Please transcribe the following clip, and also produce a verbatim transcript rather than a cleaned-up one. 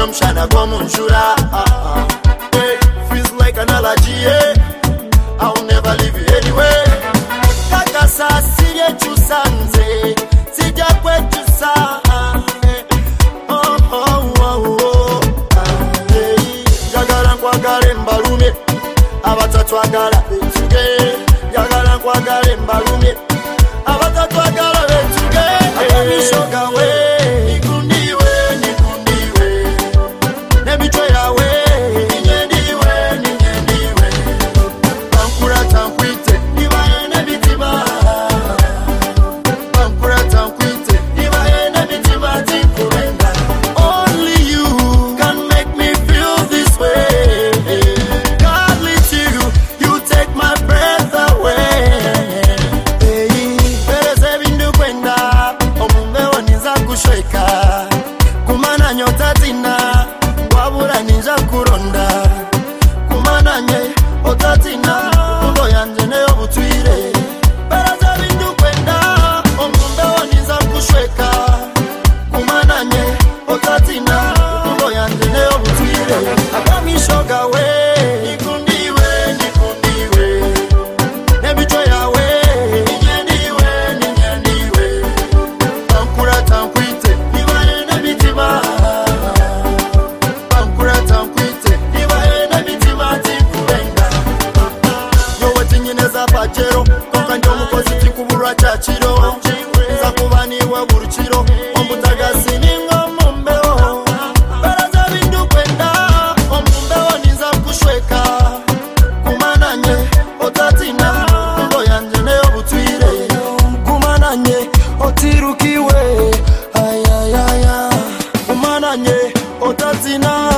mshana go munjura. Hey, feels like an allergy. Hey. I'll never leave you anyway. Kakasa siye chusanze, sija kwetu sa. Oh oh oh oh. Hey, yagala nkwagala mbalume, abatatu agala betuge. Yagala nkwagala mbalume, abatatu agala betuge. Akamishoga we, nikundiwe, nikundiwe. Nebichwe yawe, ninyendiwe, ninyendiwe. Bankura tankwite, nibaye nebitima. Bankura tankwite, nibaye nebitima tikurenga. Only you can make me feel this way. God leads you, you take my breath away. Hey, pereze bindu kwenda, omumbeho ninza kushweka. Kumana nyota tina, wabura ninja kuronda. Kumana nye, otatina, undo yanje neyo butwire. Pereze bindu kwenda, omumbeho ninza kushweka. Kumana nye, otatina, undo yanje neyo butwire. Akamishoga we, nikundiwe, nikundiwe. Nebichwe yawe, ninyendiwe, ninyendiwe. Bankura tankwite, nibaye nebitima. Bankura tankwite, nibaye nebitima tikurenga. Yowe tinyineza pachero, konka njo mukozi tikuburwa chachiro. Nza kuba niwe burukiro, ombutagasi ningo mumbeho. Baraza bindu kwenda, omumbeho ninza kushweka. Kumana nye, otatina, undo yanje neyo butwire. Kumana nye, otirukiwe, ay ay ay ay. Kumana nye, otatina.